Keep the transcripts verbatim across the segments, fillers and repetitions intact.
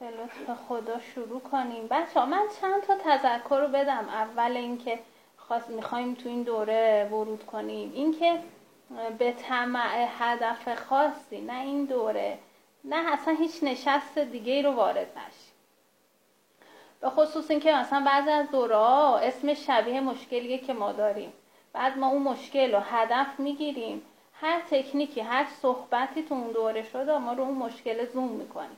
به لطف خدا شروع کنیم. بچه‌ها من چند تا تذکر رو بدم. اول اینکه خواست میخوایم تو این دوره ورود کنیم، اینکه به طمع هدف خاصی، نه این دوره نه اصلا هیچ نشست دیگه رو وارد نشیم. به خصوص اینکه مثلا بعضی از دوره ها اسم شبیه مشکلیه که ما داریم، بعد ما اون مشکل رو هدف میگیریم، هر تکنیکی هر صحبتی تو اون دوره شده ما رو اون مشکل زوم میکنیم.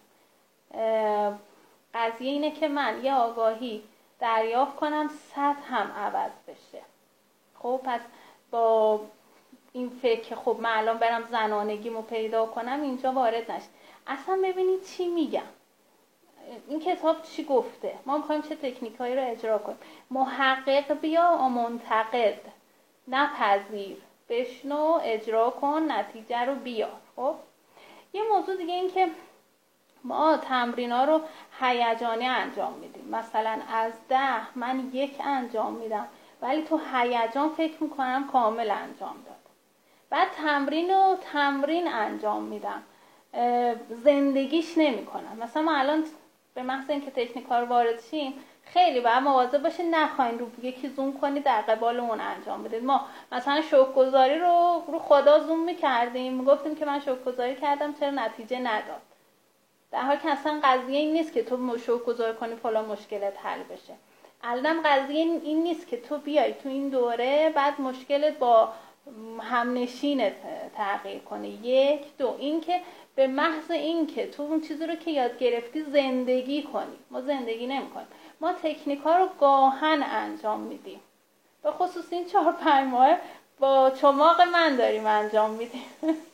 قضیه اینه که من یه آگاهی دریافت کنم سطح هم عوض بشه. خب پس با این فکر خب من الان برم زنانگیمو پیدا کنم اینجا وارد نشه. اصلا ببینید چی میگم، این کتاب چی گفته، ما میخوایم چه تکنیکایی رو اجرا کنیم. محقق بیا و منتقد نپذیر، بشنو اجرا کن نتیجه رو بیار. خب یه موضوع دیگه این که ما تمرینا رو هیجانی انجام میدیم. مثلا از ده من یک انجام میدم ولی تو هیجان فکر میکنم کامل انجام داد. بعد تمرین رو تمرین انجام میدم، زندگیش نمی کنم. مثلا ما الان به محض اینکه تکنیک‌ها رو وارد شیم خیلی باید مواظب باشید نخواین رو یکی زوم کنید در قبال اون انجام بدید. ما مثلا شکرگزاری رو رو خدا زوم میکردیم، میگفتیم که من شکرگزاری کردم چرا نتیجه نداد، در حالی که اصلا قضیه این نیست که تو شکرگزاری کنی فلان مشکلت حل بشه. الانم قضیه این نیست که تو بیای تو این دوره بعد مشکلت با همنشینت تغییر کنه. یک دو این که به محض این که تو اون چیزی رو که یاد گرفتی زندگی کنی. ما زندگی نمی کنیم، ما تکنیک ها رو گاهن انجام میدیم. به خصوص این چهار پنج ماه با چماق من داریم انجام میدیم.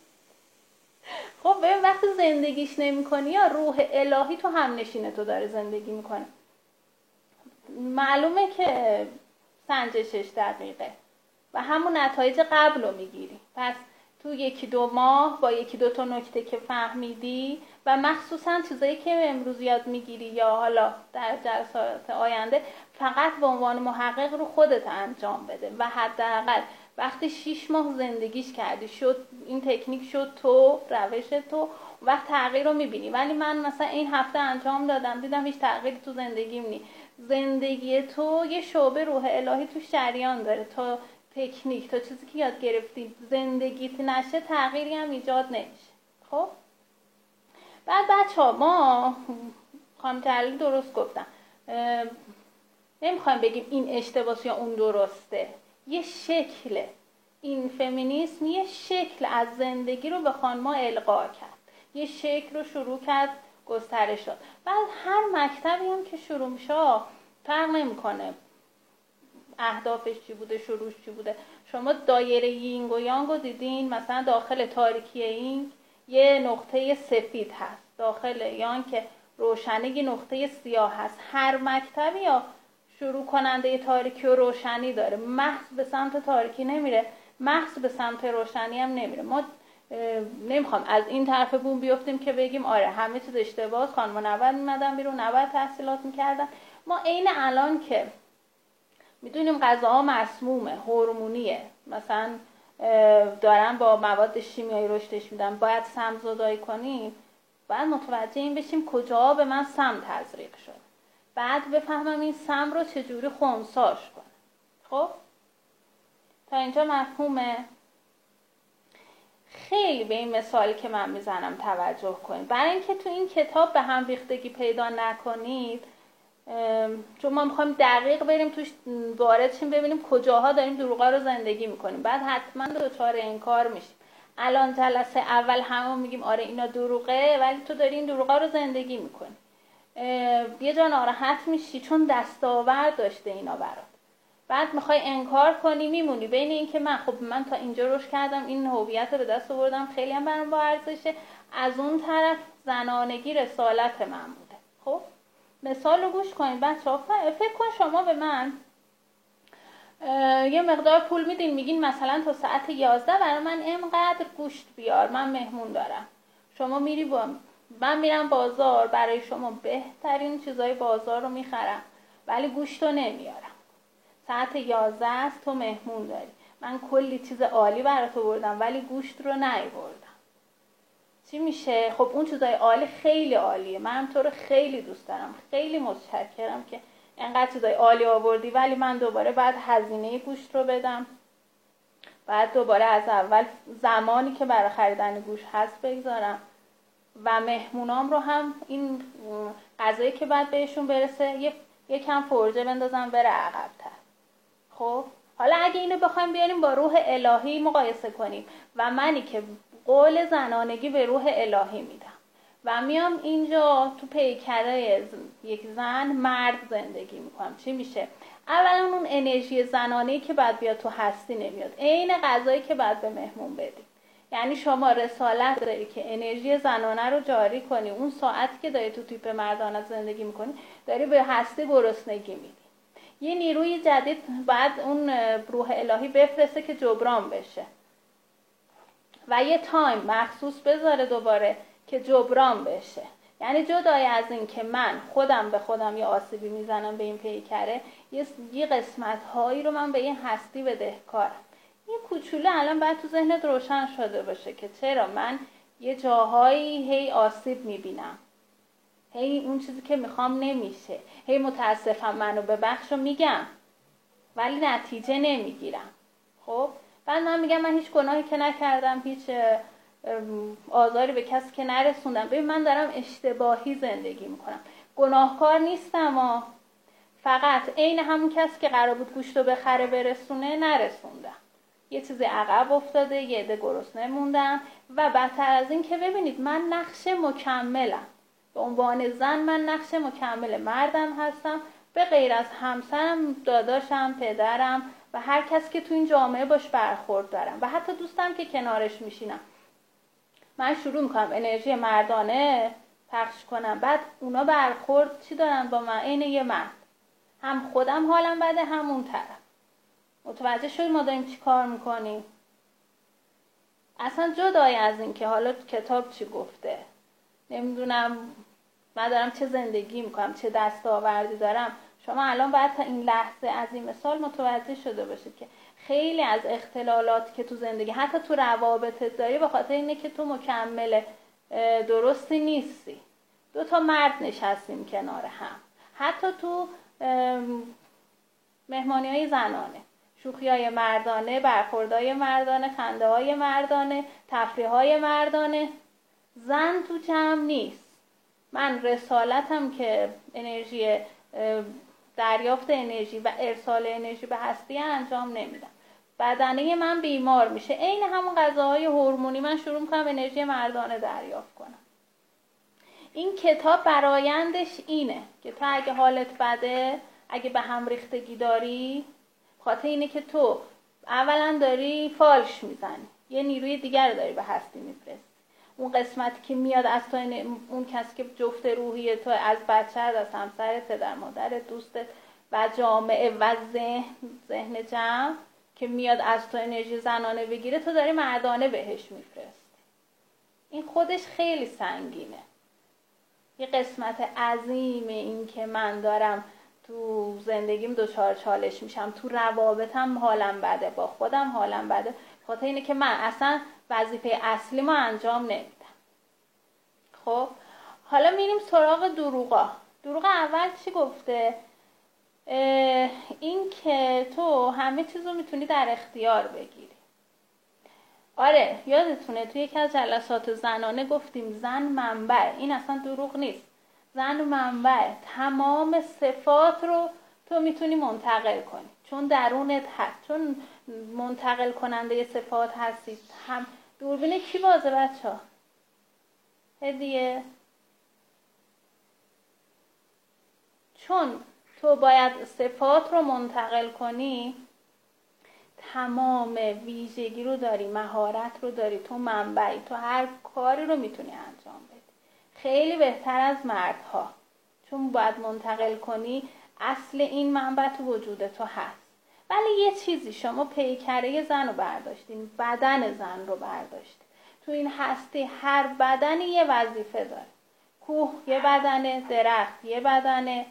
خب ببین وقتی زندگیش نمی کنی یا روح الهی تو همنشینه تو داره زندگی میکنه. معلومه که سنجشش دقیقه و همون نتایج قبل رو میگیری. پس تو یکی دو ماه با یکی دو تا نکته که فهمیدی و مخصوصا چیزایی که امروز یاد میگیری یا حالا در جلسات آینده فقط به عنوان محقق رو خودت انجام بده و حداقل وقتی شیش ماه زندگیش کردی شد این تکنیک شد تو روش تو وقت تغییر رو میبینی. ولی من مثلا این هفته انجام دادم دیدم هیچ تغییری تو زندگیم نی. زندگی تو یه شعبه روح الهی تو شریان داره، تا تکنیک تا چیزی که یاد گرفتی زندگیت نشه تغییری هم ایجاد نمیشه. خب بعد بچه ها ما خانم جلالی درست گفتم، نمیخوایم بگیم این اشتباس یا اون درسته، یه شکل این فمینیسم یه شکل از زندگی رو به خانم‌ها القا کرد، یه شکل رو شروع کرد گسترش داد. بعد هر مکتبی هم که شروع میشه فرق نمیکنه اهدافش چی بوده شروعش چی بوده. شما دایره یینگ و یانگ رو دیدین، مثلا داخل تاریکی این یه نقطه سفید هست، داخل یانگ که روشنه یه نقطه سیاه هست. هر مکتبی یا شروع کننده تاریکی و روشنی داره، محض به سمت تاریکی نمیره، محض به سمت روشنی هم نمیره. ما نمیخوام از این طرف بوم بیفتیم که بگیم آره همه چیز اشتباهه، خانم نود میمدن بیرون نود تحصیلات میکردن. ما عین الان که میدونیم غذاها مسمومه، هورمونیه، مثلا دارن با مواد شیمیایی رشدش میدن، باید سم زدایی کنیم، باید متوجه این بشیم کجا به من سم تزریق شد، بعد بفهمم این سم رو چجوری خنثیش کنم. خب تا اینجا مفهومه؟ خیلی به این مثالی که من میزنم توجه کنید، برای اینکه تو این کتاب به هم ریختگی پیدا نکنید، چون ما میخوایم دقیق بریم توش وارد شیم ببینیم کجاها داریم دروغا رو زندگی میکنیم، بعد حتما دچار انکار میشیم. الان جلسه اول همون میگیم آره اینا دروغه ولی تو داری این دروغا رو زندگی میکنی، یه جا ناراحت میشی چون دستاورد داشته اینا برات، بعد میخوای انکار کنی میمونی بین این که من خب من تا اینجا رشد کردم این هویت رو به دست آوردم خیلی هم برام با ارزشه، از اون طرف زنانگی رسالت من بوده. خب مثال رو گوش کنید بچه‌ها. فکر کن شما به من یه مقدار پول میدین، میگین مثلا تا ساعت یازده برای من اینقدر گوشت بیار، من مهمون دارم. شما میری با من میرم بازار برای شما بهترین چیزای بازار رو میخرم ولی گوشت رو نمیارم. ساعت یازده است تو مهمون داری، من کلی چیز عالی برات آوردم ولی گوشت رو نیاوردم. چی میشه؟ خب اون چیزای عالی خیلی عالیه، من تو رو خیلی دوست دارم، خیلی متشکرم که انقدر چیزای عالی آوردی، ولی من دوباره بعد هزینه گوشت رو بدم، بعد دوباره از اول زمانی که برای خریدن گوشت هست بگذارم و مهمونام رو هم این غذایی که بعد بهشون برسه یکم فرجه بندازم بره عقب‌تر. خب حالا اگه اینو بخوایم بیاریم با روح الهی مقایسه کنیم و منی که قول زنانگی به روح الهی میدم و میام اینجا تو پیکره یک زن مرد زندگی میکنم، چی میشه؟ اولا اون انرژی زنانه‌ای که بعد بیاد تو هستی نمیاد، عین غذایی که بعد به مهمون بدی. یعنی شما رسالت داری که انرژی زنانه رو جاری کنی، اون ساعتی که داری تو تیپ مردانه زندگی میکنی داری به هستی گرسنگی میدی. یه نیروی جدید بعد اون روح الهی بفرسته که جبران بشه و یه تایم مخصوص بذاره دوباره که جبران بشه. یعنی جدای از این که من خودم به خودم یه آسیبی میزنم به این پیکره، یه, یه قسمت هایی رو من به این هستی بدهکارم. این کوچولو الان باید تو ذهنت روشن شده باشه که چرا من یه جاهایی هی آسیب میبینم، هی اون چیزی که میخوام نمیشه، هی متاسفم منو ببخش و میگم ولی نتیجه نمیگیرم. خب بعد من میگم من هیچ گناهی که نکردم، هیچ آزاری به کسی که نرسوندم. ببین من دارم اشتباهی زندگی میکنم، گناهکار نیستم ها، فقط عین همون کسی که قرار بود گوشت رو بخره برسونه نرسوندم، یه چیزی عقب افتاده، یه عده گرسنه موندم. و بدتر از این که ببینید من نقش مکملم، به عنوان زن من نقش مکمل مردم هستم، به غیر از همسرم، داداشم، پدرم و هر کس که تو این جامعه باش برخورد دارم و حتی دوستم که کنارش میشینم. من شروع میکنم انرژی مردانه پخش کنم، بعد اونا برخورد چی دارن با من؟ عین یه مرد، هم خودم حالم بده هم اون طرف. متوجه شدید ما داریم چی کار میکنیم؟ اصلا جدای از این که حالا کتاب چی گفته، نمیدونم من دارم چه زندگی میکنم، چه دستاوردی دارم، شما الان باید تا این لحظه از این مثال متوجه شده باشید که خیلی از اختلالاتی که تو زندگی حتی تو روابطت داری به خاطر اینه که تو مکمل درستی نیستی. دو تا مرد نشستیم کنار هم، حتی تو مهمانی های زنانه، شوخی های مردانه، برخوردهای مردانه، خنده های مردانه، تفریح های مردانه، زن تو جمع نیست. من رسالتم که انرژی دریافت انرژی و ارسال انرژی به هستی انجام نمیدم. بدنه من بیمار میشه، عین همون غذاهای هورمونی من شروع میکنم انرژی مردانه دریافت کنم. این کتاب برایندش اینه که تو اگه حالت بده، اگه به هم ریختگی داری، خاطر اینه که تو اولا داری فالش میزنی، یه نیروی دیگر رو داری به هستی میفرستی. اون قسمتی که میاد از تو، اون کسی که جفت روحی تو، از بچه‌ت، از همسرت، پدر مادرت، دوستت و جامعه و ذهن ذهن جمع که میاد از تو انرژی زنانه بگیره، تو داری مردانه بهش میفرستی. این خودش خیلی سنگینه. یه قسمت عظیم این که من دارم تو زندگیم دچار چالش میشم، تو روابطم حالم بده، با خودم حالم بده، خاطر اینه که من اصلا وظیفه اصلی ما انجام نمیدم. خب حالا میریم سراغ دروغا. دروغ اول چی گفته؟ این که تو همه چیزو میتونی در اختیار بگیری. آره یادتونه توی یکی از جلسات زنانه گفتیم زن منبع، این اصلا دروغ نیست. زن منبع، تمام صفات رو تو میتونی منتقل کنی، چون درونت هست، چون منتقل کننده صفات هستی. هم دوربین کی بازه بچه ها؟ هدیه. چون تو باید صفات رو منتقل کنی، تمام ویژگی رو داری، مهارت رو داری، تو منبعی، تو هر کاری رو میتونی انجام بدی، خیلی بهتر از مردها، چون باید منتقل کنی اصل این منبع تو وجود تو هست. ولی یه چیزی، شما پیکره زن رو برداشتین، بدن زن رو برداشتین، تو این هستی هر بدنی یه وظیفه داره. کوه یه بدنه، درخت یه بدنه،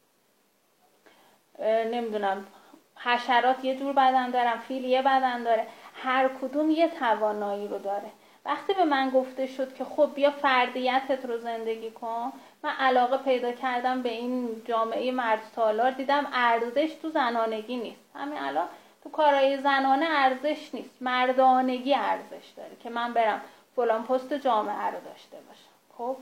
نمیدونم حشرات یه جور بدن دارن، فیل یه بدن داره، هر کدوم یه توانایی رو داره. وقتی به من گفته شد که خب بیا فردیتت رو زندگی کن، من علاقه پیدا کردم به این جامعه مرد تالار، دیدم ارزش تو زنانگی نیست. همین الان تو کارهای زنانه ارزش نیست، مردانگی ارزش داره که من برم فلان پست جامعه رو داشته باشم. خب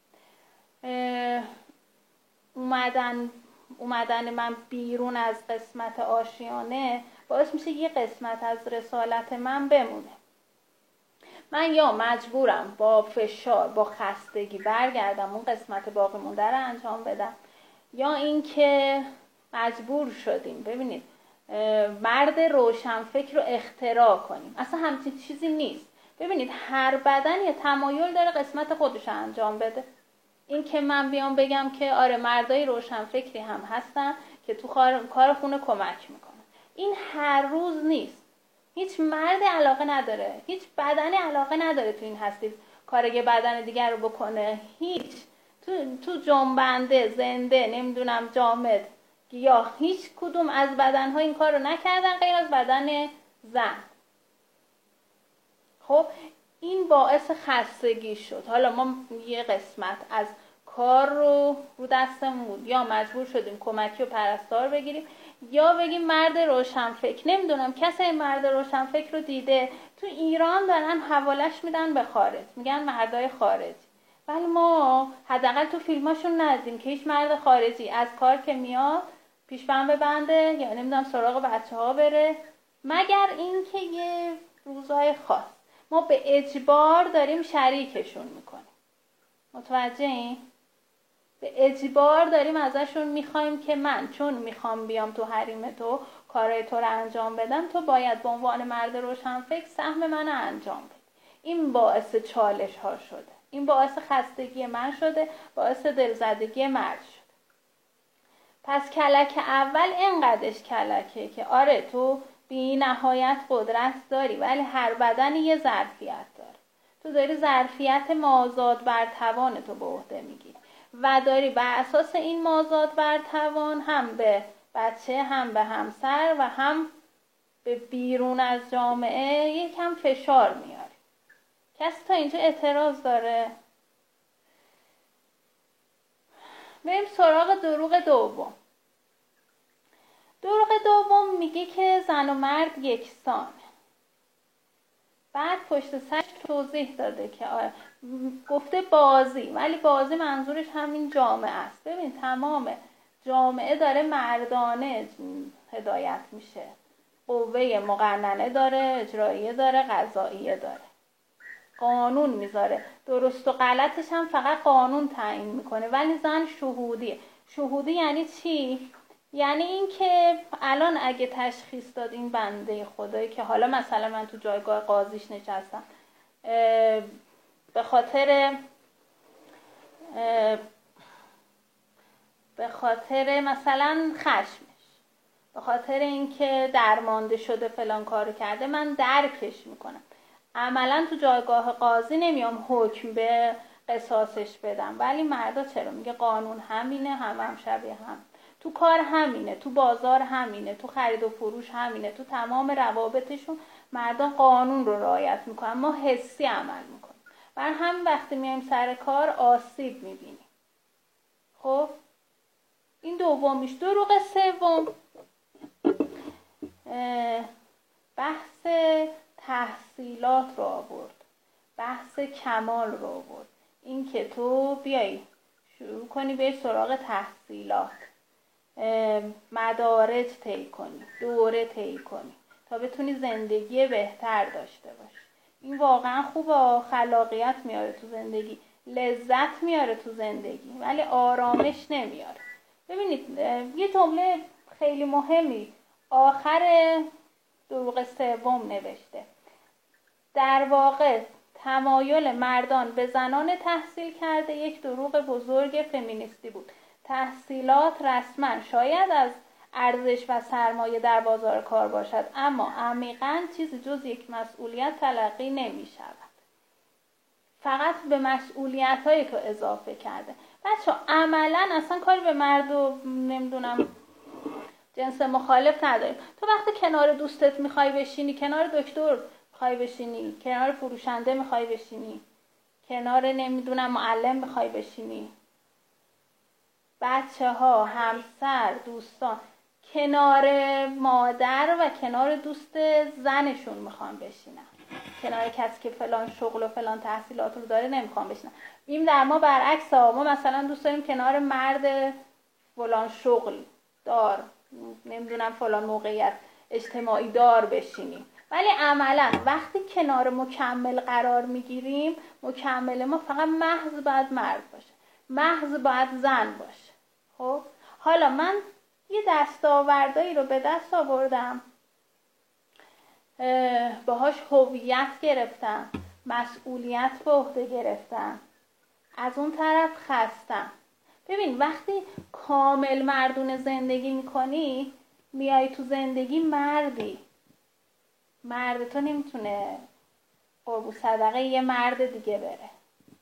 اومدن اومدن من بیرون از قسمت آشیانه باعث میشه یه قسمت از رسالت من بمونه. من یا مجبورم با فشار، با خستگی برگردم اون قسمت باقی مونده رو انجام بدم، یا اینکه مجبور شدیم ببینید مرد روشنفکر رو اختراع کنیم. اصلا همچین چیزی نیست. ببینید هر بدن یه تمایل داره قسمت خودش رو انجام بده. این که من بیام بگم که آره مردای روشنفکری هم هستن که تو کار خونه کمک میکنن، این هر روز نیست. هیچ مرد علاقه نداره، هیچ بدنی علاقه نداره تو این هستی کار یه بدن دیگر رو بکنه. هیچ تو تو جنبنده، زنده، نمیدونم جامد، گیاه، هیچ کدوم از بدنها این کار رو نکردن غیر از بدن زن. خب این باعث خستگی شد. حالا ما یه قسمت از کار رو رو دستمون بود، یا مجبور شدیم کمکی و پرستار بگیریم، یا بگیم مرد روشنفکر. نمیدونم کسی این مرد روشنفکر رو دیده؟ تو ایران دارن حوالش میدن به خارج، میگن مردای خارج، ولی ما حداقل تو فیلماشون ندیدیم که هیچ مرد خارجی از کار که میاد پیشبند ببنده یا نمیدونم سراغ بچه ها بره، مگر اینکه یه روزای خاص ما به اجبار داریم شریکشون میکنیم. متوجه این؟ به اجبار داریم ازشون میخوایم که من چون میخوام بیام تو حریم تو کارهای تو رو انجام بدم، تو باید به عنوان مرد روشنفکر سهم من رو انجام بدی. این باعث چالش ها شده، این باعث خستگی من شده، باعث دلزدگی مرد شده. پس کلک اول اینقدرش کلکه که آره تو بی نهایت قدرت داری، ولی هر بدنی یه ظرفیت داره. تو داری ظرفیت مازاد بر توان تو به عهده میگیری و داری بر اساس این مازاد بر توان هم به بچه، هم به همسر و هم به بیرون از جامعه یکم فشار میاری. کسی تا اینجا اعتراض داره؟ بریم سراغ دروغ دوم. دروغ دوم میگه که زن و مرد یکسانه. بعد پشت سرش توضیح داده که آره گفته بازی، ولی بازی منظورش همین جامعه است. ببین تمام جامعه داره مردانه هدایت میشه، قوه مقننه داره، اجراییه داره، قضاییه داره، قانون میذاره. درست و غلطش هم فقط قانون تعیین میکنه، ولی زن شهودیه. شهودی یعنی چی؟ یعنی این که الان اگه تشخیص داد این بنده خدایی که حالا مثلا من تو جایگاه قاضیش نشستم، به خاطر به خاطر مثلا خشمش، به خاطر اینکه درمانده شده فلان کارو کرده، من درکش میکنم، عملا تو جایگاه قاضی نمیام حکم به قصاصش بدم. ولی مردا چرا؟ میگه قانون همینه، هم هم شبیه هم، تو کار همینه، تو بازار همینه، تو خرید و فروش همینه، تو تمام روابطشون مردان قانون رو رعایت میکنن، ما حسی عمل میکنیم. بر هم وقتی میایم سر کار آسیب میبینیم. خب این دومیش. دروغ سوم بحث تحصیلات رو آورد، بحث کمال رو آورد. این که تو بیایی شروع کنی به سراغ تحصیلات، مدارج طی کنی، دوره طی کنی تا بتونی زندگی بهتر داشته باشی. این واقعا خوبه، خلاقیت میاره تو زندگی، لذت میاره تو زندگی، ولی آرامش نمیاره. ببینید یه جمله خیلی مهمی آخر دروغ سوم نوشته، در واقع تمایل مردان به زنان تحصیل کرده یک دروغ بزرگ فمینیستی بود. تحصیلات رسما شاید از ارزش و سرمایه در بازار کار باشد، اما عمیقاً چیزی جز یک مسئولیت تلقی نمی شود. فقط به مسئولیت‌های تو اضافه کرده. بچه عملاً اصلا کاری به مرد و نمیدونم جنس مخالف نداریم. تو وقتی کنار دوستت میخوای بشینی، کنار دکتر میخوای بشینی، کنار فروشنده میخوای بشینی، کنار نمیدونم معلم میخوای بشینی، بچه ها، همسر، دوستان، کنار مادر و کنار دوست زنشون میخوان بشینن، کنار کسی که فلان شغل و فلان تحصیلات رو داره نمیخوان بشینن. این در ما برعکس ها، ما مثلا دوست داریم کنار مرد فلان شغل دار، نمیدونم فلان موقعیت اجتماعی دار بشینیم، ولی عملا وقتی کنار مکمل قرار میگیریم، مکمل ما فقط محض باید مرد باشه، محض باید زن باشه. خب حالا من یه دستاوردهایی رو به دست آوردم، باهاش هویت گرفتم، مسئولیت به عهده گرفتم، از اون طرف خستم. ببین وقتی کامل مردونه زندگی میکنی، میای تو زندگی مردی، مرد تو نمیتونه قربون صدقه یه مرد دیگه بره.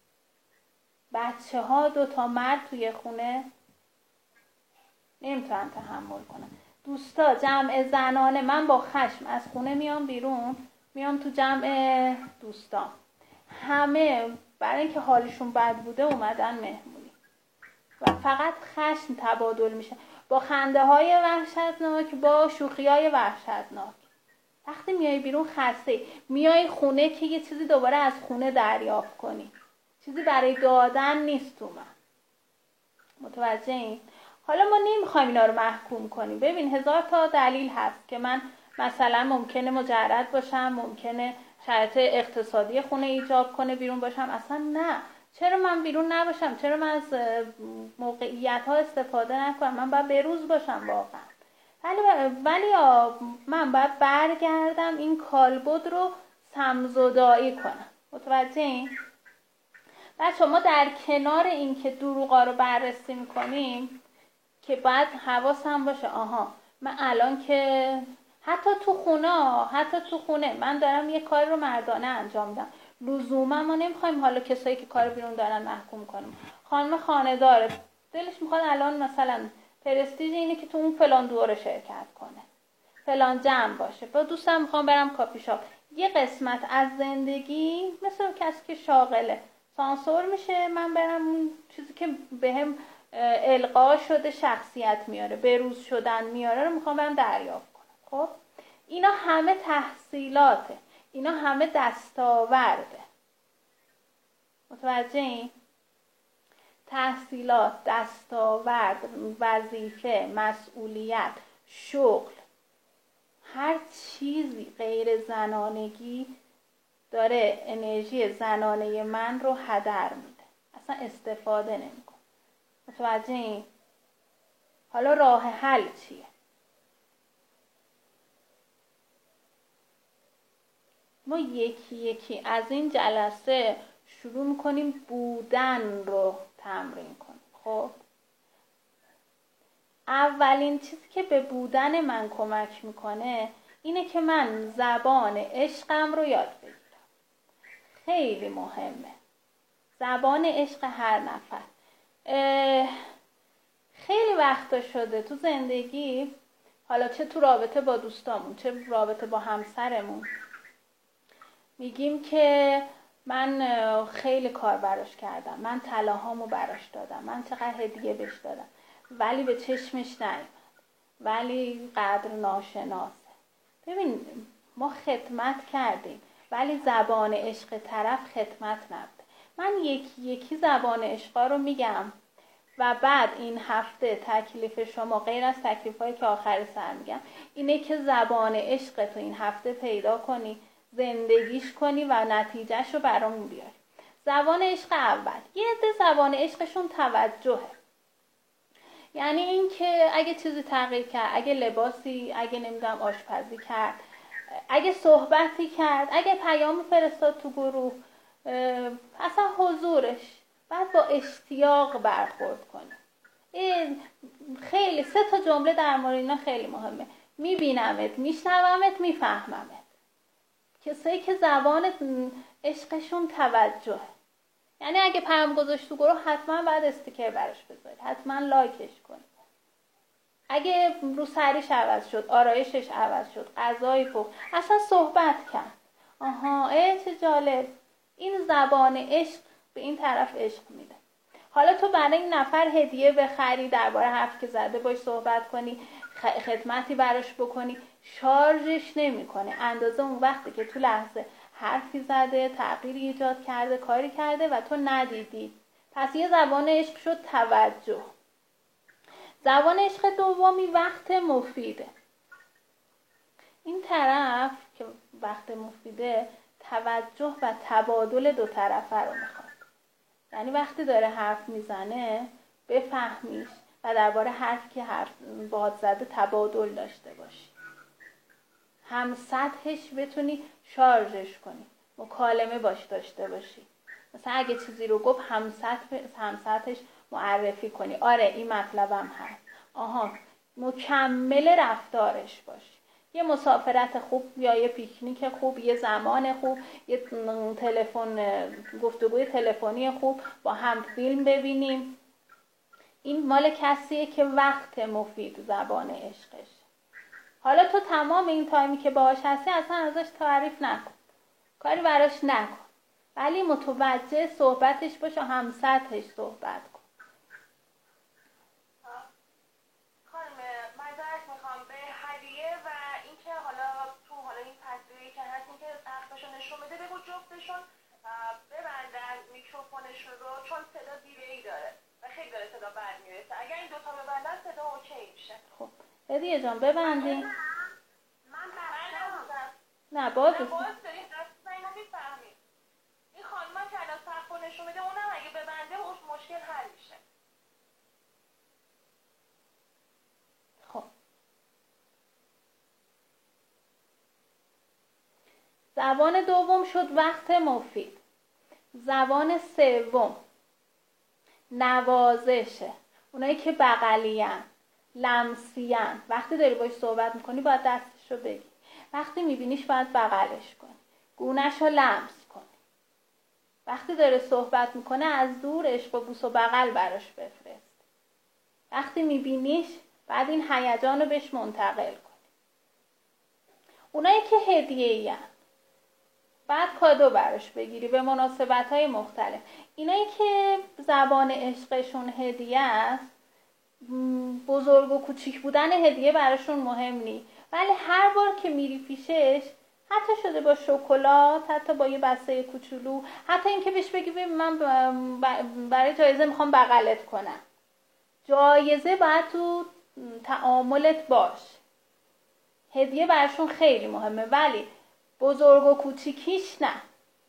بچه ها دوتا مرد توی خونه نمیتونن تحمل کنن. دوستا جمع زنانه، من با خشم از خونه میام بیرون، میام تو جمع دوستان، همه برای اینکه حالشون بد بوده اومدن مهمونی و فقط خشم تبادل میشه، با خنده های وحشتناک، با شوخی های وحشتناک. وقتی میای بیرون خسته، میای خونه که یه چیزی دوباره از خونه دریافت کنی، چیزی برای دادن نیست تو من. متوجه این؟ حالا ما نمیخوایم اینا رو محکوم کنیم. ببین هزار تا دلیل هست که من مثلا ممکنه مجرد باشم، ممکنه شرایط اقتصادی خونه ایجاب کنه بیرون باشم، اصلا نه، چرا من بیرون نباشم؟ چرا من از موقعیت ها استفاده نکنم؟ من باید بروز باشم واقعا. ولی ولی من باید برگردم این کالبد رو سمزدایی کنم. متوجه این؟ بچه ما در کنار این که دروغا رو بررسی میکنیم که باید حواسم باشه، آها من الان که حتی تو خونه حتی تو خونه من دارم یه کار رو مردانه انجام میدم، لزوما ما نمیخوایم حالا کسایی که کار بیرون دارن محکوم کنیم. خانم خانه داره دلش میخواد الان مثلا پرستیژ اینه که تو اون فلان دوره شرکت کنه، فلان جمع باشه، با دوستم میخوام برم کافی شاپ. یه قسمت از زندگی مثل کسی که شاغله سانسور میشه، من برم اون چیزی که بهم القا شده شخصیت میاره، بروز شدن میاره رو میخوام برم دریافت کنم. خب اینا همه تحصیلاته، اینا همه دستاورده. متوجه این؟ تحصیلات، دستاورد، وظیفه، مسئولیت، شغل، هر چیزی غیر زنانگی داره انرژی زنانه من رو هدر میده، اصلا استفاده نمیکنه. متوجه این؟ حالا راه حل چیه؟ ما یکی یکی از این جلسه شروع میکنیم بودن رو تمرین کنیم. خب اولین چیزی که به بودن من کمک میکنه اینه که من زبان عشقم رو یاد بگیرم. خیلی مهمه زبان عشق هر نفر. خیلی وقتا شده تو زندگی، حالا چه تو رابطه با دوستامون چه رابطه با همسرمون، میگیم که من خیلی کار براش کردم، من طلاهامو براش دادم، من چقدر هدیه بهش دادم، ولی به چشمش نیامد، ولی قدر ناشناسه. ببین ما خدمت کردیم ولی زبان عشق طرف خدمت نبوده. من یکی یکی زبان عشقا رو میگم و بعد این هفته تکلیف شما غیر از تکلیفایی که آخر سر میگم اینه که زبان عشق تو این هفته پیدا کنی، زندگیش کنی و نتیجهش رو برامون بیاری. زبان عشق اول، یه عده زبان عشقشون توجهه، یعنی این که اگه چیزی تغییر کرد، اگه لباسی، اگه نمیدونم آشپزی کرد، اگه صحبتی کرد، اگه پیام فرستاد تو گروه، اصلا حضورش، بعد با اشتیاق برخورد کنه. این خیلی سه تا جمله در مورد اینا خیلی مهمه: میبینمت، میشنومت، میفهممت. کسایی که زبان عشقشون توجهه، یعنی اگه پیام گذاشت تو گروه حتما بعد استیکر براش بذارید، حتما لایکش کنید. اگه رو سریش عوض شد، آرایشش عوض شد، غذای پخت، اصلا صحبت کرد، آها ای چه جالب، این زبان عشق به این طرف عشق میده. حالا تو برای این نفر هدیه بخری، درباره حرف که زده باش صحبت کنی، خدمتی براش بکنی، شارژش نمیکنه اندازه اون وقتی که تو لحظه حرفی زده، تغییری ایجاد کرده، کاری کرده و تو ندیدی. پس یه زبان عشق شد توجه. زبان عشق دومی وقت مفیده. این طرف که وقت مفیده توجه و تبادل دو طرفه رو میخواد. یعنی وقتی داره حرف میزنه بفهمیش و درباره حرف که حرف باد زده تبادل داشته باشی، هم سطحش بتونی شارژش کنی، مکالمه باش داشته باشی. مثلا اگه چیزی رو گفت هم سطح هم سطحش معرفی کنی، آره این مطلبم هست، آها مکمل رفتارش باشی. یه مسافرت خوب یا یه پیکنیک خوب، یه زمان خوب، یه تلفن گفتگوی تلفنی خوب، با هم فیلم ببینیم. این مال کسیه که وقت مفید زبان عشقش. حالا تو تمام این تایمی که باهاش هستی اصلا ازش تعریف نکن، کاری براش نکن، ولی متوجه صحبتش باش و هم سطحش صحبت کن. خانم معذرت میخوام به هدیه و اینکه حالا تو حالا این تصویری که هست اینکه عقلشو نشون بده، بگو جفتشون ببندن میکروفونشون رو، چون صدا دیلی داره و خیلی داره صدا بد میرسه. اگر این دوتا ببندن صدا اوکی میشه. خب هدیه جان ببندی. من بستم. نه باز نه باز داریم دست اینو میفهمیم. این خانمه که الان سقف نشون میده اونم اگه ببنده اون مشکل حل میشه. خب زبان دوم شد وقت مفید. زبان سوم نوازشه. اونایی که بغلیان، لمسیان، وقتی داری باش صحبت میکنی باید دستشو بگی، وقتی میبینیش باید بغلش کنی، گونهشو لمس کنی، وقتی داره صحبت میکنه از دور عشق و بوس و بغل براش بفرست، وقتی میبینیش بعد این هیجان رو بهش منتقل کنی. اونایی که هدیه‌این بعد کادو براش بگیری به مناسبت‌های مختلف. اینایی که زبان عشقشون هدیه است، بزرگ و کوچیک بودن هدیه براشون مهم نی، ولی هر بار که میری پیشش، حتی شده با شکلات، حتی با یه بسته کوچولو، حتی اینکه بهش بگی ببین من برای جایزه میخوام بغلت کنم، جایزه باید تو تعاملت باش. هدیه براشون خیلی مهمه ولی بزرگ و کوچیکیش نه.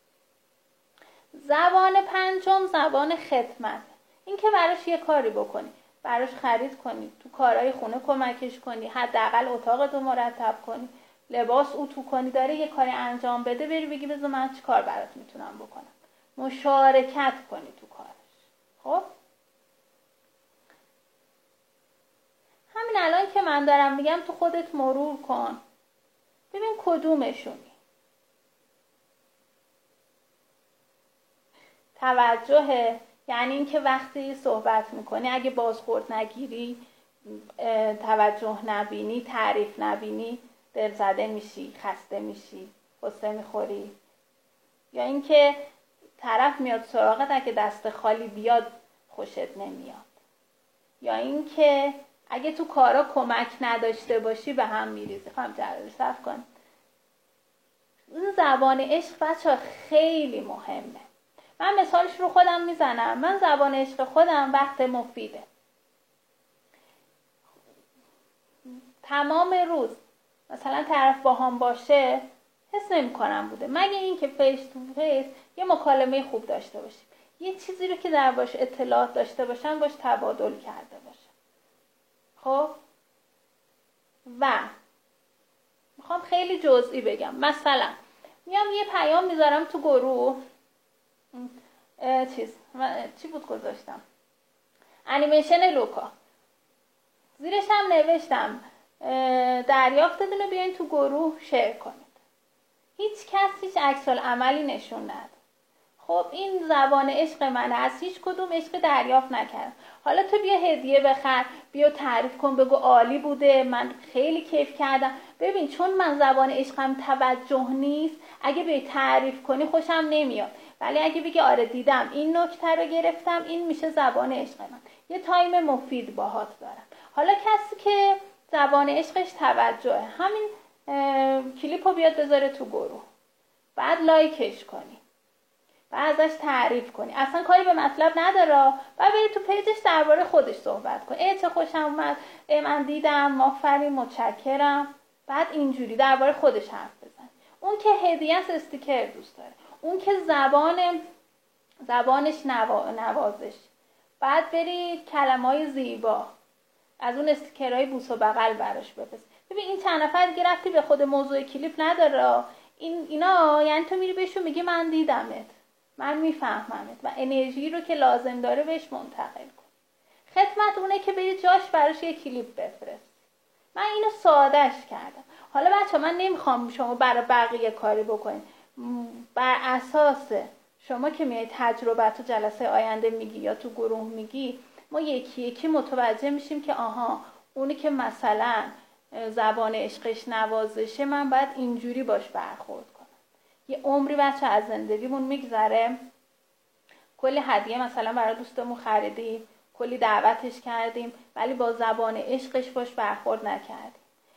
زبان پنجم زبان خدمت. این که براش یه کاری بکنی، براش خرید کنی، تو کارهای خونه کمکش کنی، حداقل اتاقتو مرتب کنی، لباس اتو کنی، داره یه کاری انجام بده بری بگی بذار من چی کار برات میتونم بکنم، مشارکت کنی تو کارش. خب همین الان که من دارم میگم تو خودت مرور کن ببین کدومشونی. توجه یعنی این که وقتی صحبت میکنی اگه بازخورد نگیری، توجه نبینی، تعریف نبینی، دلزده میشی، خسته میشی، غصه میخوری. یا اینکه طرف میاد سراغت اگه دست خالی بیاد خوشت نمیاد. یا اینکه اگه تو کارا کمک نداشته باشی به هم میریزی. خواهم جلال صرف کن. این زبان عشق بچه خیلی مهمه. من مثالش رو خودم میزنم. من زبان عشق خودم وقت مفیده. تمام روز مثلا طرف با هم باشه حس نمی کنم بوده، مگه این که فیس تو فیس یه مکالمه خوب داشته باشیم، یه چیزی رو که در باش اطلاعات داشته باشن باش تبادل کرده باشن. خب و میخوام خیلی جزئی بگم. مثلا میام یه پیام میذارم تو گروه، چیز چی بود گذاشتم، انیمیشن لوکا، زیرش هم نوشتم دریافتتون رو بیاین تو گروه شیر کنید. هیچ کس هیچ عکس العملی نشون نداد. خب این زبان عشق منه، از هیچ کدوم عشق دریافت نکردم. حالا تو بیا هدیه بخر، بیا تعریف کن، بگو عالی بوده، من خیلی کیف کردم. ببین چون من زبان عشقم توجه نیست، اگه بیای تعریف کنی خوشم نمیاد، ولی اگه بگی آره دیدم این نکته رو گرفتم، این میشه زبان عشق من. یه تایم مفید باهات دارم. حالا کسی که زبان عشقش توجهه، همین کلیپو بیاد بذاره تو گروه، بعد لایکش کنی، بعد ازش تعریف کنی، اصلا کاری به مطلب نداره، بعد بری تو پیجش درباره خودش صحبت کنی، ای چه خوشم اومد، ای من دیدم، آفرین، متشکرم. بعد اینجوری درباره خودش حرف بزن. اون که هدیه است استیکر دوست داره، اون که زبان زبانش نوا... نوازش، بعد بری کلمای زیبا از اون استیکرهای بوس و بغل براش بفرست. ببین این چند نفر دیگه رفتی به خود موضوع کلیپ نداره، این اینا یعنی تو میری بهشون میگی من دیدمت، من میفهممت و انرژی رو که لازم داره بهش منتقل کن. خدمت اونه که بری جاش براش یه کلیپ بفرست. من اینو سادهش کردم. حالا بچه من نمیخوام شما برای بقیه کاری بکنید، بر اساس شما که میای تجربه تو جلسه آینده میگی یا تو گروه میگی، ما یکی یکی متوجه میشیم که آها اونی که مثلا زبان عشقش نوازشه، من باید اینجوری باش برخورد کنم. یه عمری بچه از زندگیمون میگذره، کلی هدیه مثلا برای دوستمون خریدیم، کلی دعوتش کردیم، ولی با زبان عشقش باش برخورد نکردیم.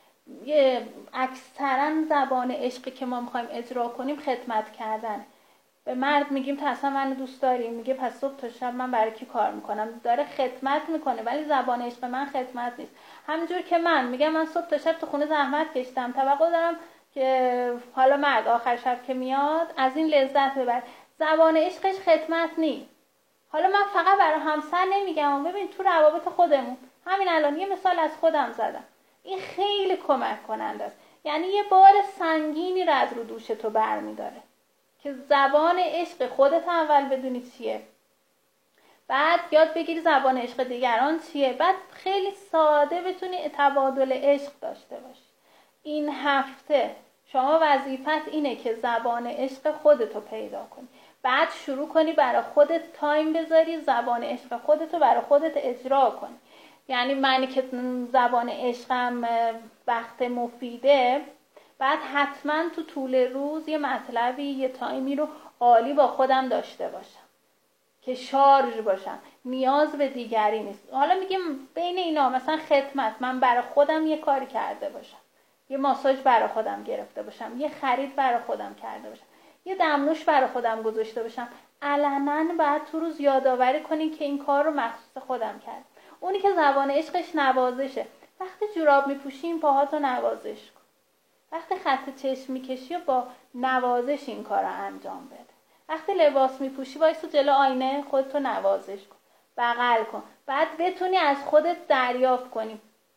یه اکثرا زبان عشقی که ما میخوایم اجرا کنیم خدمت کردن. به مرد میگیم تو اصلا منو دوست داری، میگه پس صبح تا شب من برای کی کار میکنم، داره خدمت میکنه، ولی زبان عشق من خدمت نیست. همینجور که من میگم من صبح تا شب تو خونه زحمت کشیدم، توقع دارم که حالا مرد آخر شب که میاد از این لذت ببر، زبان عشقش خدمت نیست. حالا من فقط برای همسر نمیگم، ببین تو روابط خودمون، همین الان یه مثال از خودم زدم، این خیلی کمک کننده است. یعنی یه بار سنگینی رو از رو دوش تو برمیداره که زبان عشق خودت اول بدونی چیه، بعد یاد بگیری زبان عشق دیگران چیه، بعد خیلی ساده بتونی تبادل عشق داشته باشی. این هفته شما وظیفت اینه که زبان عشق خودتو پیدا کنی، بعد شروع کنی برای خودت تایم بذاری زبان عشق خودتو برای خودت اجرا کنی. یعنی منی که زبان عشقم وقت مفیده، بعد حتما تو طول روز یه مطلبی، یه تایمی رو عالی با خودم داشته باشم که شارژ باشم، نیاز به دیگری نیست. حالا میگم بین اینا مثلا خدمت، من برای خودم یه کاری کرده باشم، یه ماساژ برای خودم گرفته باشم، یه خرید برای خودم کرده باشم، یه دمنوش برای خودم گذاشته باشم، علنا بعد تو روز یادآوری کنین که این کار رو مخصوص خودم کرد. اونی که زبان عشقش نوازشه، وقتی جوراب میپوشی پاهاتو نوازش کن، وقتی خط چشم میکشی و با نوازش این کار رو انجام بده، وقتی لباس میپوشی وایسو جلو آینه خودتو نوازش کن، بغل کن، بعد بتونی از خودت دریافت کنی.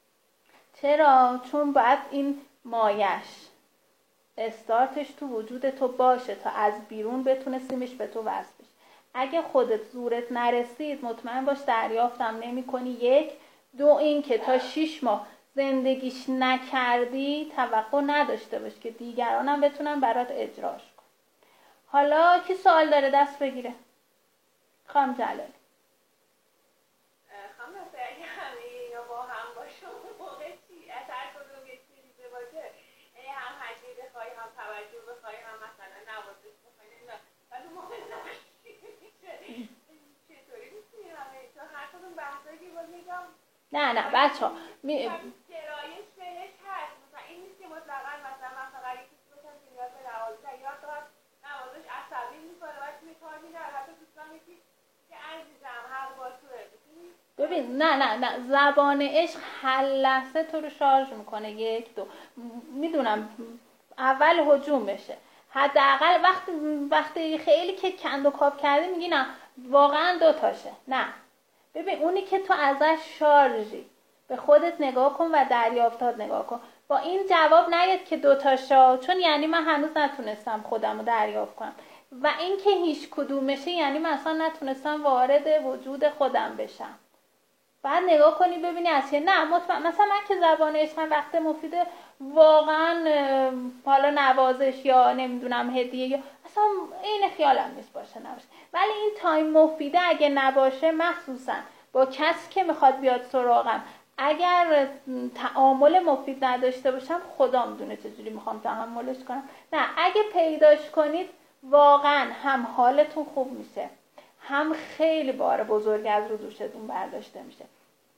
چرا؟ چون بعد این مایش استارتش تو وجود تو باشه تا از بیرون بتونه سیمش به تو وصل بشه. اگه خودت زورت نرسید مطمئن باش دریافتم نمی کنی. یک دو این که تا شیش ماه زندگیش نکردی توقع نداشته باش که دیگرانم بتونن برات اجراش کن. حالا کی سوال داره دست بگیره؟ خانم جلالی. خانم ناصر اگه همه اینا با هم باشه اون موقع چی؟ از هر کدوم یه چیزی باشه، یعنی هم هدیه بخوای، هم توجه بخوای، هم مثلا نوازش بخوای، نمیدونم بعد اون موقع چطوری میتونی همه تو هر کدوم بحثایی که باید میگم نه نه بچه ها می... گرایش بهش هست. مثلا این نیست که مطلقا مثلا من فقط یکی باشم که نیاز به نوازش یاد دارم نوازش عصبی میکنه باید میکار میدار حتی دوستان یکی که عزیزم حق با توه. ببین نه نه نه زبان عشق هر لحظه تو رو شارژ میکنه. یک دو میدونم اول هجوم بشه، حداقل وقتی وقتی خیلی که کند و کاپ کردی میگی نه واقعا دو تاشه. نه ببین اونی که تو ازش شارژی به خودت نگاه کن و دریافتات نگاه کن. با این جواب نیاد که دو تاشا، چون یعنی من هنوز نتونستم خودم رو دریافت کنم و این که هیچ کدومشه یعنی من اصلا نتونستم وارد وجود خودم بشم. بعد نگاه کنی ببینی از چه. نه مطمئن مثلا من که زبان عشقم وقت مفیده واقعا حالا نوازش یا نمیدونم هدیه یا اصلا این خیالم نیست باشه نباشه، ولی این تایم مفیده اگه نباشه، مخصوصا با کسی که میخواد بیاد سراغم، اگر تعامل مفید نداشته باشم، خدا میدونه چجوری میخوام تحملش کنم. نه، اگه پیداش کنید واقعا هم حالتون خوب میشه، هم خیلی بار بزرگ از رو دوشتون برداشته میشه.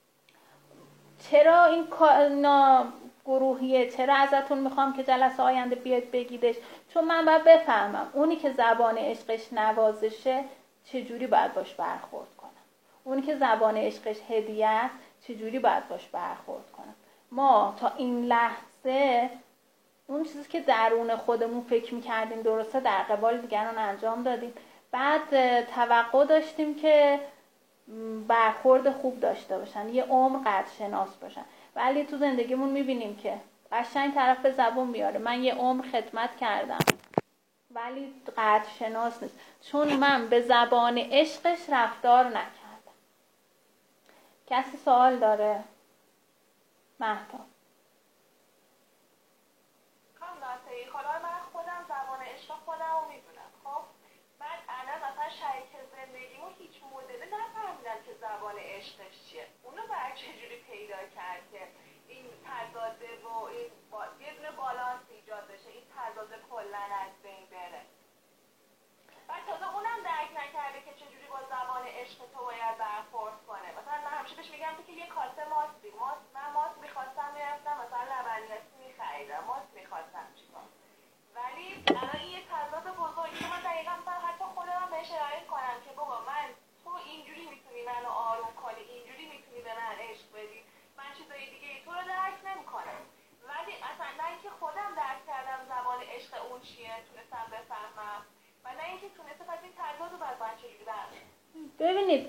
چرا این گروهیه؟ چرا ازتون میخوام که جلسه آینده بیاید بگیدش؟ چون من باید بفهمم اونی که زبان عشقش نوازشه چجوری باید باش برخورد کنم، اونی که زبان عشقش هدیه است چجوری باید باش برخورد کنم. ما تا این لحظه اون چیزی که درون خودمون فکر میکردیم درسته در قبال دیگران انجام دادیم، بعد توقع داشتیم که برخورد خوب داشته باشن، یه عمر قدر شناس باشن، ولی تو زندگیمون میبینیم که قشنگ طرف به زبون میاره من یه عمر خدمت کردم ولی قدر شناس نیست، چون من به زبان عشقش رفتار نکردم. کسی سوال داره؟ مهتاب. حالا من خودم زبان عشق خودم رو میدونم، خب بعد الان مثلا شریک زندگیمو هیچ مدل نفهمیدم که زبان عشقش چیه، اونو باید چجوری پیدا کرد که این تضاده و این با... یه دونه بالانس ایجاد بشه، این تضاده کلا از بین بره. بعد تازه اونم درک نکرده که چجوری با زبان عشق تو باید برخورد کنه. مثلا من همیشه بهش میگم که یه کاسه ماستی ماست، من ماست میخواستم میرفتم مثلا لبنیاتی میخریدم، ماست میخواستم چیکار، ولی الان یه تضاد بزرگی که من دقیقا مثلا حتی خودم بهش ارائه کنم که بابا من تو اینجوری میتونی منو آروم کنی، اینجوری میتونی به من عشق بدی، من چیزای دیگه تو رو درک نمیکنم، ولی اصلا نه اینکه خودم درک کردم زبان عشق اون چیه تونستم بفهمم و نه اینکه تونسته پس این تضاد رو باید من چجوری برم. ببینید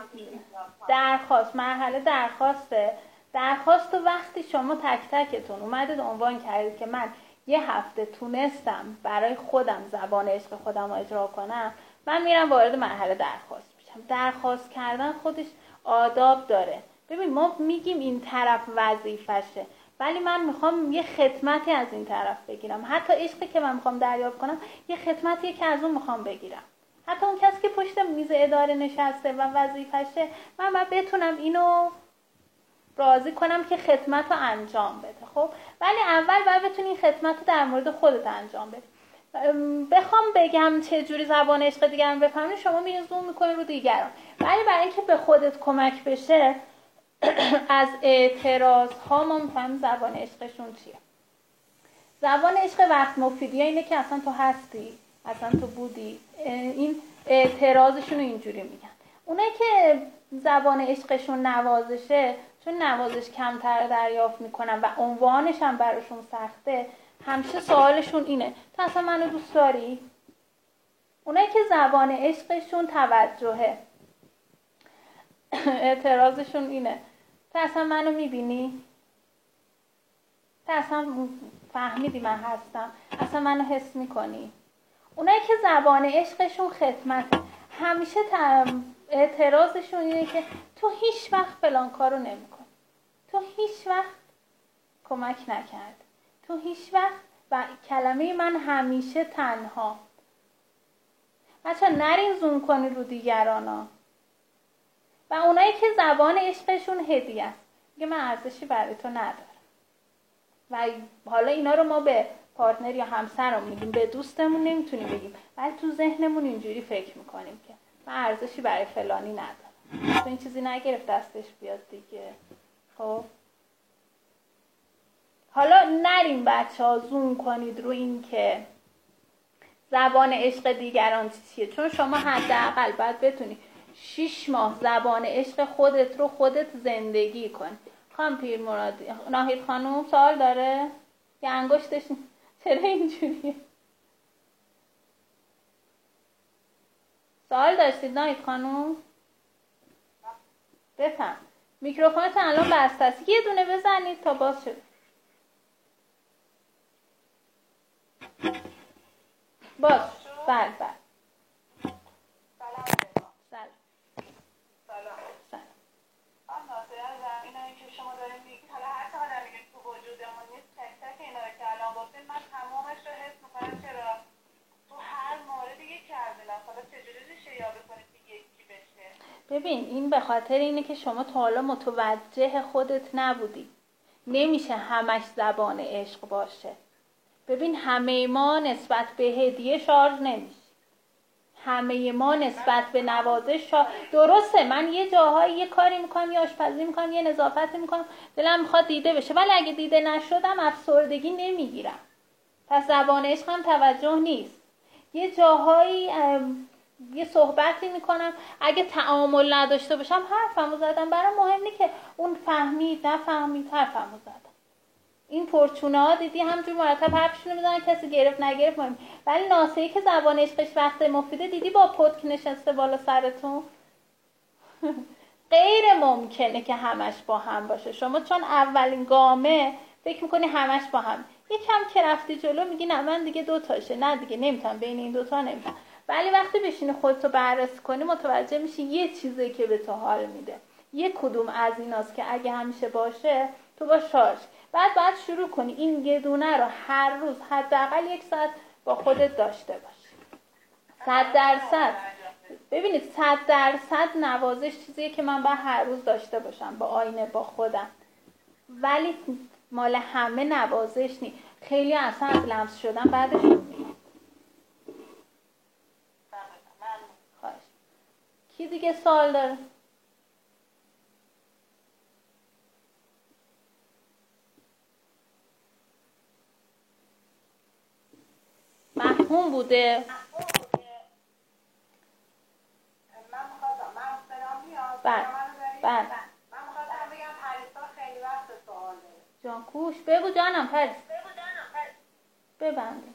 درخواست، مرحله درخواسته. درخواست و وقتی شما تک تکتون اومدید عنوان کردید که من یه هفته تونستم برای خودم زبان عشق خودم رو اجرا کنم، من میرم وارد مرحله درخواست میشم. درخواست کردن خودش آداب داره. ببین ما میگیم این طرف وظیفشه، ولی من میخوام یه خدمتی از این طرف بگیرم. حتی عشقی که من میخوام دریافت کنم یه خدمتیه که از اون میخوام بگیرم. حتی اون کسی که پشت میز اداره نشسته و وظیفشه، من باید بتونم اینو راضی کنم که خدمت رو انجام بده. خب ولی اول باید بتونی این خدمت رو در مورد خودت انجام بدی. بخوام بگم چه جوری زبان عشق دیگران بفهمی، شما میری زوم میکنی رو دیگران، ولی برای اینکه به خودت کمک بشه از اعتراض ها ما میفهمیم زبان عشقشون چیه. زبان عشق وقت مفیدیه اینه که اصلا تو هستی، اصلا تو بودی. این اعتراضشون رو اینجوری میگن. اونایی که زبان عشقشون نوازشه، چون نوازش کمتر دریافت میکنن و عنوانش هم براشون سخته، همیشه سوالشون اینه تو اصلا منو دوست داری؟ اونایی که زبان عشقشون توجهه، اعتراضشون اینه تو اصلا منو میبینی؟ تو اصلا فهمیدی من هستم؟ اصلا منو حس میکنی؟ اونایی که زبان عشقشون خدمته، همیشه اعتراضشون اینه که تو هیچ وقت فلان کارو نمیکنی، تو هیچ وقت کمک نکرد، تو هیچ وقت، و کلمه من همیشه تنها. بچه نرین زوم کنی رو دیگرانا. و اونایی که زبان عشقشون هدیه است، میگه من ارزشی برای تو ندارم، و حالا اینا رو ما به پارتنر یا همسرمون میگیم، به دوستمون نمیتونیم بگیم، ولی تو ذهنمون اینجوری فکر میکنیم که من ارزشی برای فلانی ندارم، تو این چیزی نگرفت دستش بیاد دیگه. خب حالا نریم بچه ها زوم کنید رو این که زبان عشق دیگران چیه، چون شما حداقل باید بتونی شیش ماه زبان عشق خودت رو خودت زندگی کن. خانم پیر مرادی، ناهید خانوم سوال داره؟ یه انگشتش چرا اینجوریه؟ سوال داشتید ناهید خانوم؟ بفهم. میکروفونت الان بسته است، یه دونه بزنید تا باز شد. باز بله بله. شما داریم میگید حالا هر تا آدمی که تو وجودمون نیست تک تک ببین این به خاطر اینه که شما تا حالا متوجه خودت نبودی. نمیشه همش زبان عشق باشه. ببین همه ما نسبت به هدیه شارژ نمیشه. همه ما نسبت به نوازش شارژ. درسته من یه جاهایی یه کاری میکنم، یه آشپزی میکنم، یه نظافتی میکنم، دلم میخواد دیده بشه، ولی اگه دیده نشدم افسردگی نمیگیرم. پس زبان عشق هم توجه نیست. یه جاهایی یه صحبتی میکنم، اگه تعامل نداشته باشم حرفمو زدم، برام مهم نیست که اون فهمید نفهمید، حرفمو زدم. این پرچونه ها دیدی همجور مرتب حرفشونو میزنن، کسی گرفت نگرفت مهم. ولی ناسه‌ای که زبان عشقش وقت مفیده دیدی با پتک نشسته بالا سرتون. غیر ممکنه که همش با هم باشه. شما چون اولین گامه فکر میکنی همش با هم، یکم که رفتی جلو میگی نه من دیگه دو تاشه، نه دیگه نمیتونم بین این دوتا نمیتونم. ولی وقتی بشینی خودتو بررسی کنی متوجه میشی یه چیزی که به تو حال میده، یه کدوم از ایناست که اگه همیشه باشه تو با شارژ. بعد بعد شروع کنی این یه دونه رو هر روز حداقل یک ساعت با خودت داشته باشی. صد درصد ببینید صد درصد نوازش چیزیه که من با هر روز داشته باشم با آینه با خودم، ولی مال همه نوازش نی. خیلی اصلا از لمس شدن بعدش میاد. خواهش. کی دیگه سوال داره؟ مفهوم بوده؟ بله بله. جان کوش بگو جانم پس ببند.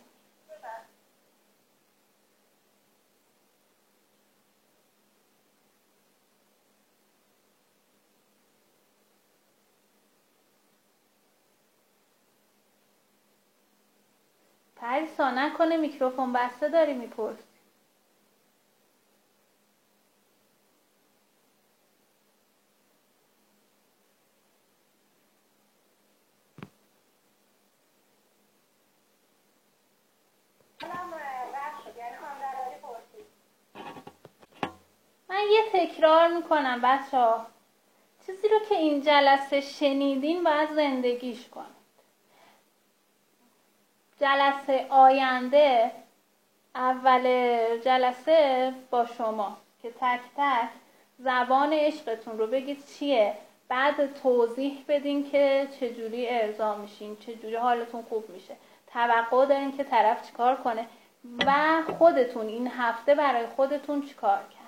پریسا نکنه میکروفون بسته داری میپرسی. من یه تکرار میکنم بچه ها، چیزی رو که این جلسه شنیدین باید زندگیش کنید. جلسه آینده اول جلسه با شما که تک تک زبان عشقتون رو بگید چیه، بعد توضیح بدین که چجوری ارضا میشین، چجوری حالتون خوب میشه، توقع دارین که طرف چیکار کنه و خودتون این هفته برای خودتون چیکار کرد.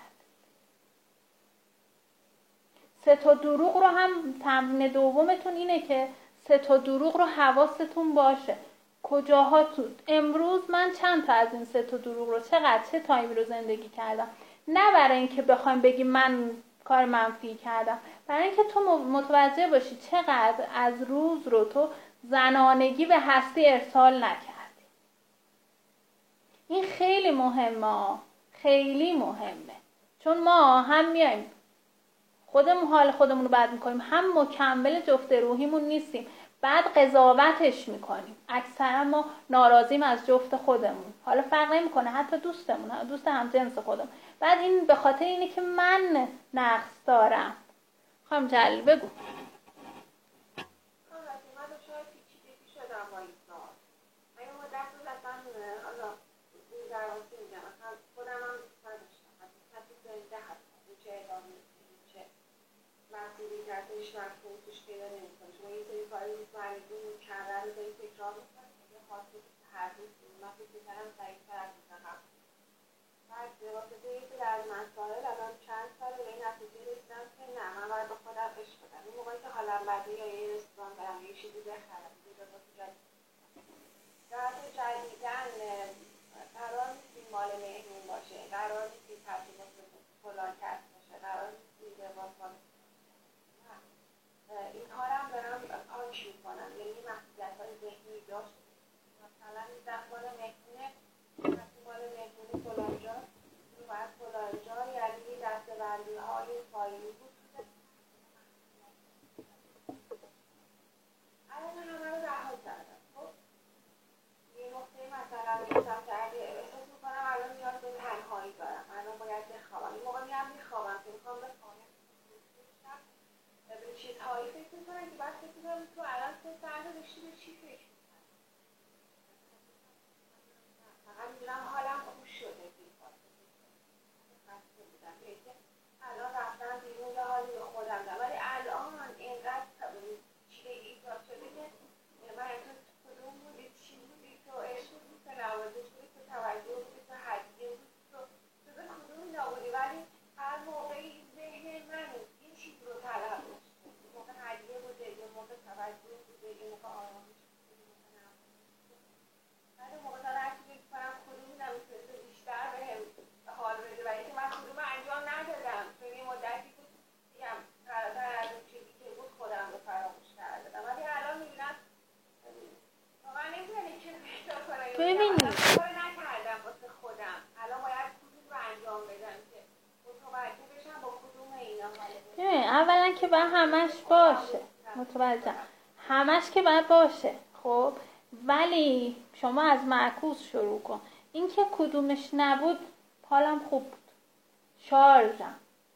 سه تا دروغ رو هم تمرین دومتون اینه که سه تا دروغ رو حواستون باشه. کجاها تو امروز من چند تا از این سه تا دروغ رو چقدر چه تایمی رو زندگی کردم، نه برای اینکه بخوایم بگیم من کار منفی کردم، برای اینکه تو متوجه باشی چقدر از روز رو تو زنانگی به هستی ارسال نکردی. این خیلی مهمه، خیلی مهمه، چون ما هم میایم خودمون حال خودمون رو بد میکنیم، هم مکمل جفت روحیمون نیستیم، بعد قضاوتش میکنیم. اکثرا ما ناراضیم از جفت خودمون، حالا فرق نمیکنه حتی دوستمون، دوست هم جنس خودمون. بعد این به خاطر اینه که من نقص دارم. خانم جلیل بگو. مسئولی که ازش مفهوم توش پیدا نمی‌کنه. شما یه سری کاری می‌کنید مکرر رو دارید تکرار می‌کنید که خاصه هر روز من فکر می‌کردم سریع‌تر از می‌کنم. بعد واسه یکی از مسائل الان چند سال به این نتیجه رسیدم که نه من باید به خودم عشق بدم. اون موقعی که حالم بده یا یه رستوران برم یه چیزی بخرم یه جا واسه جدید جهت جدیدن قرار نیست این مال مهمون باشه، قرار نیست این تبلیغات فلان کس باشه، قرار نیست این لباس مال این کارم دارم آنچ میکنم، یعنی محدودیت های ذهنی داشت. مثلا این دستمال مهمونه دستمال مهمونه فلانجا این باید فلانجا، یعنی دستبندی های فایلی بود. الان همه رو رها کردم. خب یه نقطه مثلا میشتم که اگه احساس میکنم الان نیاز به تنهایی دارم، فکر میکنن که بعد فکر میکنم تو الان تو فردا داشتی به چی فکر میکنم. فقط میدونم حالم خوب شده بیفاده خسته بودم که الان رفتم بیرون یه حالی به خودم دارم، ولی الان اینقدر چیه ایجاد شده که من تو کدوم بودی، چی بودی، تو عشق بودی، تو نوازش بودی، تو توجه بودی، تو هدیه بودی، تو تو به کدوم نبودی، ولی هر موقعی ذهن من این چیز رو طلب داشته، یه موقع هدیه بوده، یه موقع توجه بوده، یه موقع آرامش بوده، یه موقع نوازش بوده. بعد موقع دارم هرچی فکر کنم کدومی نمیتونسته بیشتر بهم حال بده و اینکه من کدوم انجام ندادم، چون یه مدتی بود میگم فراتر از اون چیزی که بود خودم رو فراموش کرده بودم، ولی الان میبینم واقعا نمیتونم چیز بیشتر کنم. ببینید کار نکردم واسه خودم، الان باید کدوم رو انجام بدم که متوجه بشم با کدوم اینا حاله بده. ببین اولا که باید همش باشه، متوجه همش که باید باشه خب، ولی شما از معکوس شروع کن. این که کدومش نبود حالم خوب بود، شارژم.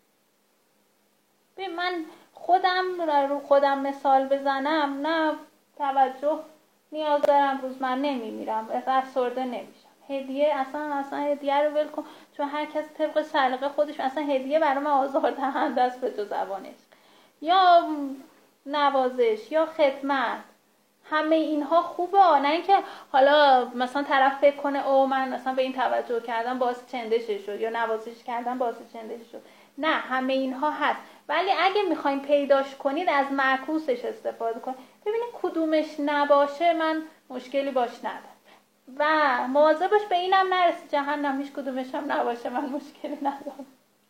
ببین من خودم رو خودم مثال بزنم، نه توجه نیاز دارم، روز من نمیمیرم، افسرده نمیشم. هدیه اصلا اصلا هدیه رو ول کن، چون هر کس طبق سلیقه خودش، اصلا هدیه برای من آزاردهنده است به جز زبانش، یا نوازش یا خدمت، همه اینها خوبه. نه اینکه حالا مثلا طرف فکر کنه او من مثلا به این توجه کردم باعث چندشش شد، یا نوازش کردم باعث چندشش شد. نه، همه اینها هست، ولی اگه میخواین پیداش کنید از معکوسش استفاده کنید. ببینید کدومش نباشه من مشکلی باش ندارم، و مواظب باش به اینم نرسی جهنم هیچ کدومش هم نباشه من مشکلی ندارم.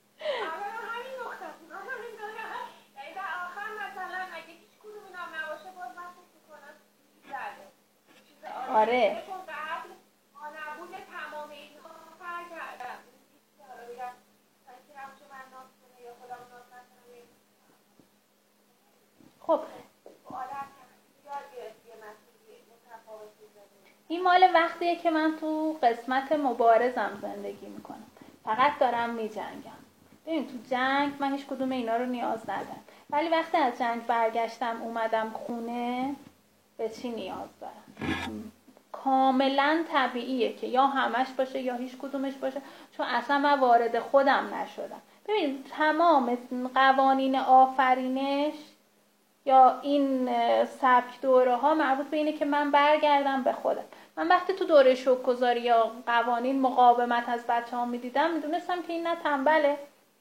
آره خب این مال وقتیه که من تو قسمت مبارزم زندگی میکنم، فقط دارم میجنگم. ببین تو جنگ من هیچ کدوم اینا رو نیاز ندارم، ولی وقتی از جنگ برگشتم اومدم خونه به چی نیاز دارم؟ کاملا طبیعیه که یا همش باشه یا هیچ کدومش باشه، چون اصلا من وارد خودم نشدم. ببین تمام قوانین آفرینش یا این سبک دوره ها مربوط به اینه که من برگردم به خودم. من وقتی تو دوره شوک‌گذاری یا قوانین مقاومت از بچه ها میدیدم میدونستم که این نه تنبله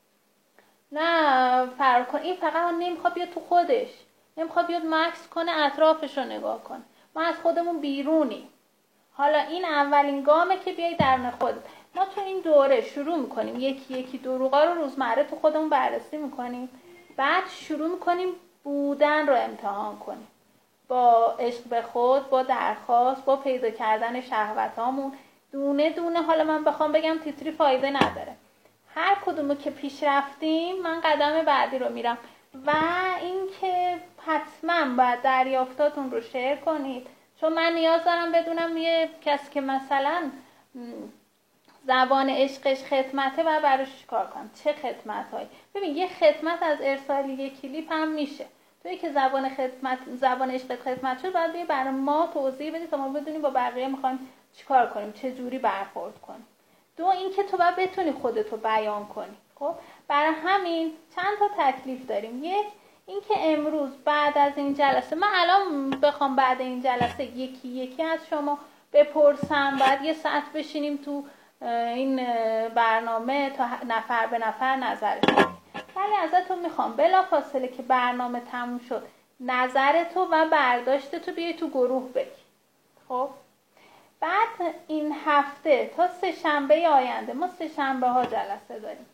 نه فرار کن، این فقط نمیخواد بیاد تو خودش، نمیخواد بیاد مکس کنه اطرافش رو نگاه کنه. ما از خودمون بیرونیم. حالا این اولین گامه که بیای درون خودت. ما تو این دوره شروع میکنیم یکی یکی دروغا رو روزمره تو خودمون بررسی میکنیم، بعد شروع میکنیم بودن رو امتحان کنیم با عشق به خود، با درخواست، با پیدا کردن شهوتامون دونه دونه. حالا من بخوام بگم تیتری فایده نداره، هر کدومو که پیش رفتیم من قدم بعدی رو میرم. و اینکه حتما باید دریافتاتون رو شیر کنید، چون من نیاز دارم بدونم یه کسی که مثلا زبان عشقش خدمته و براش کار کنم چه خدمت هایی. ببین یه خدمت از ارسال یک کلیپ هم میشه، توی که زبان خدمت زبان عشق خدمت شد باید بیای برای ما توضیح بدی تا ما بدونیم با بقیه میخوایم چیکار کنیم، چه جوری برخورد کنیم. دو اینکه تو باید بتونی خودتو بیان کنی. خب برای همین چند تا تکلیف داریم. یک اینکه امروز بعد از این جلسه، من الان بخوام بعد این جلسه یکی یکی از شما بپرسم، بعد یه ساعت بشینیم تو این برنامه تا نفر به نفر نظرتون، ولی ازتون میخوام بلافاصله که برنامه تموم شد نظرتو و برداشتتو بیای تو گروه بگی. خب بعد این هفته تا سه شنبه آینده، ما سه شنبه ها جلسه داریم،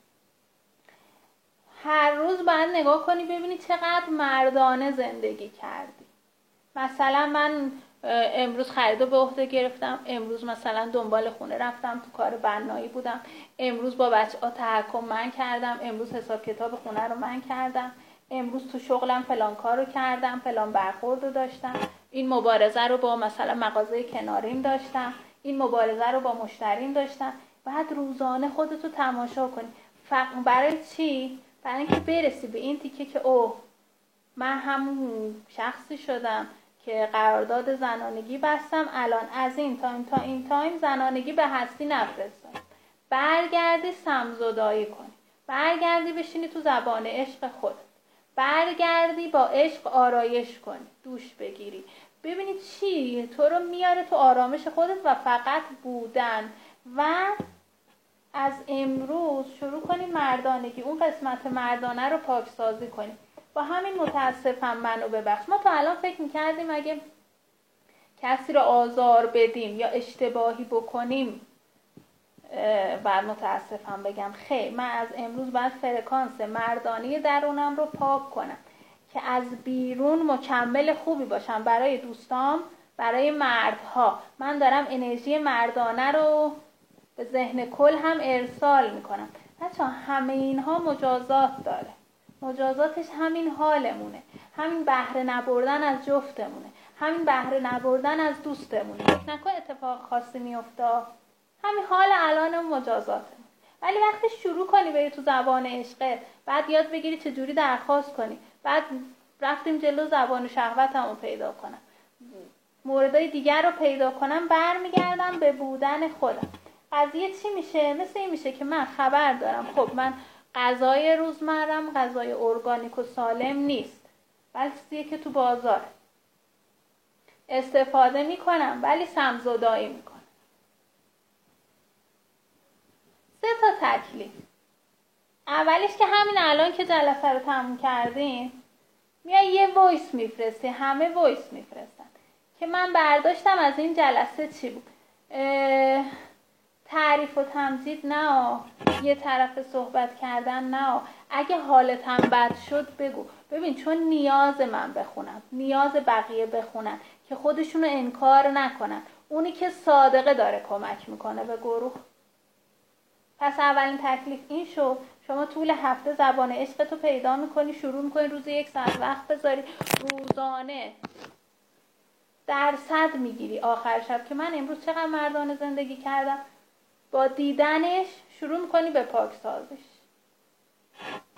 هر روز باید نگاه کنی ببینی چقدر مردانه زندگی کردی. مثلا من امروز خریدو به عهده گرفتم، امروز مثلا دنبال خونه رفتم تو کار بنایی بودم، امروز با بچه‌ها تحکم من کردم، امروز حساب کتاب خونه رو من کردم، امروز تو شغلم فلان کار رو کردم، فلان برخورد رو داشتم، این مبارزه رو با مثلا مغازه کناریم داشتم، این مبارزه رو با مشتریم داشتم. بعد روزانه خودتو تماشا کنی. فقط برای چی؟ برای اینکه برسی به این تیکه که اوه من همون شخصی شدم که قرارداد زنانگی بستم، الان از این تایم تا این تایم زنانگی به هستی نفرستم. برگردی سمزدایی کنی، برگردی بشینی تو زبان عشق خودت، برگردی با عشق آرایش کنی، دوش بگیری، ببینی چی تو رو میاره تو آرامش خودت و فقط بودن. و از امروز شروع کنی مردانگی، اون قسمت مردانه رو پاکسازی کنی. با همین متاسفم منو ببخش. ما تا الان فکر میکردیم اگه کسی رو آزار بدیم یا اشتباهی بکنیم و متاسفم بگم خیر، من از امروز باید فرکانس مردانی درونم رو پاک کنم که از بیرون مکمل خوبی باشم برای دوستام، برای مردها. من دارم انرژی مردانه رو به ذهن کل هم ارسال میکنم. بچه همه اینها مجازات داره، مجازاتش همین حالمونه، همین بهره نبردن از جفتمونه، همین بهره نبردن از دوستمونه. فکر نکن اتفاق خاصی میفته، همین حال الان مجازاته. ولی وقتی شروع کنی بری تو زبان عشقت، بعد یاد بگیری چجوری درخواست کنی، بعد رفتیم جلو زبان شهوتمو پیدا کنم، موردهای دیگر رو پیدا کنم، برمیگردم به بودن خودم. قضیه چی میشه؟ مثل این میشه که من خبر دارم خب من غذای روزمرم غذای ارگانیک و سالم نیست، بلکه چیزیه که تو بازار استفاده میکنم ولی سمزدایی میکنم. سه تا تکلیف. اولیش که همین الان که جلسه رو تموم کردیم میای یه وایس میفرستی، همه وایس میفرستن که من برداشتم از این جلسه چی بود. تعریف و تمجید نه، یه طرف صحبت کردن نه. اگه حالت هم بد شد بگو. ببین چون نیاز من بخونم، نیاز بقیه بخونن که خودشونو انکار نکنن. اونی که صادقه داره کمک میکنه به گروه. پس اولین تکلیف این شو. شما طول هفته زبان عشقتو پیدا میکنی، شروع میکنی روز یک ساعت وقت بذاری، روزانه درصد میگیری آخر شب که من امروز چقدر مردانه زندگی کردم. با دیدنش شروع میکنی به پاکسازیش.